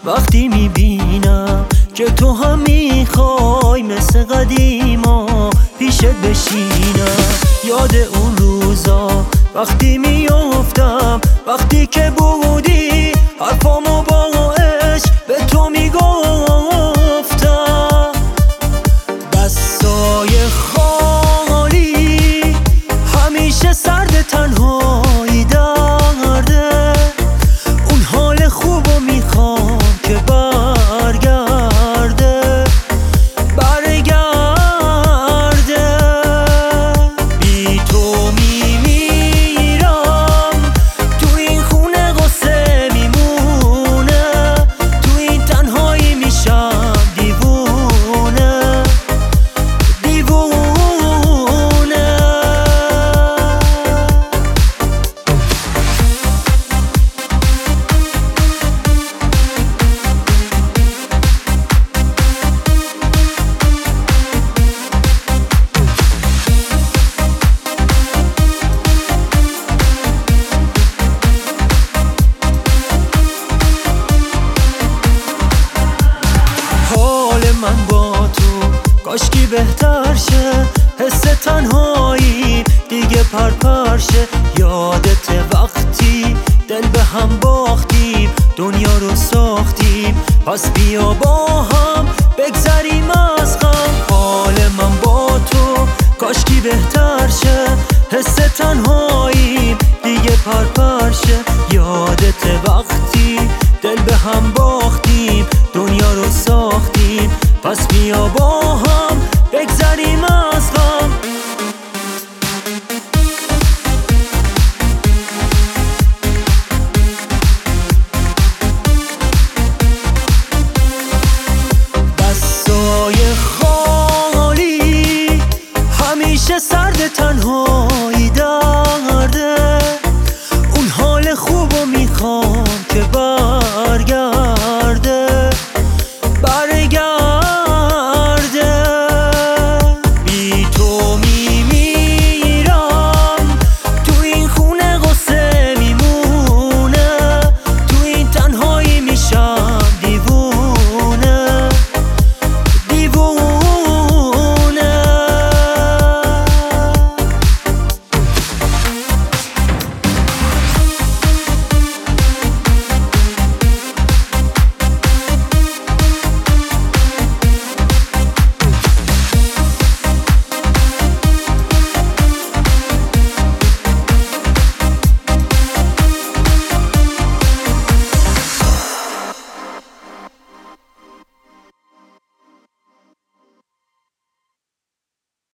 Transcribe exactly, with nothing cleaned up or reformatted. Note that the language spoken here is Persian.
وقتی میبینم که تو هم میخوای مثل قدیما پیشت بشینم. یاد اون روزا وقتی میافتم، وقتی که بودی حرفامو با عشق به تو میگفتم. دستای خالی همیشه سرد، تنهایی درده. اون حال خوبو میخوام که برگرده برگرده. بی تو میمیرم، تو این خونه غصه میمونه، تو این تنهایی میشم دیوونه دیوونه. من با تو کاشکی بهتر شه، حس تنهایی دیگه پرپر شه. یادت وقتی دل به هم باختیم، دنیا رو ساختیم، پس بیا با هم بگذریم از غم. حال من با تو کاشکی بهتر شه، حس تنهایی دیگه پرپر شه. یادت وقتی دل به هم باختیم، دنیا رو ساختیم، پس بیا با هم بگذریم.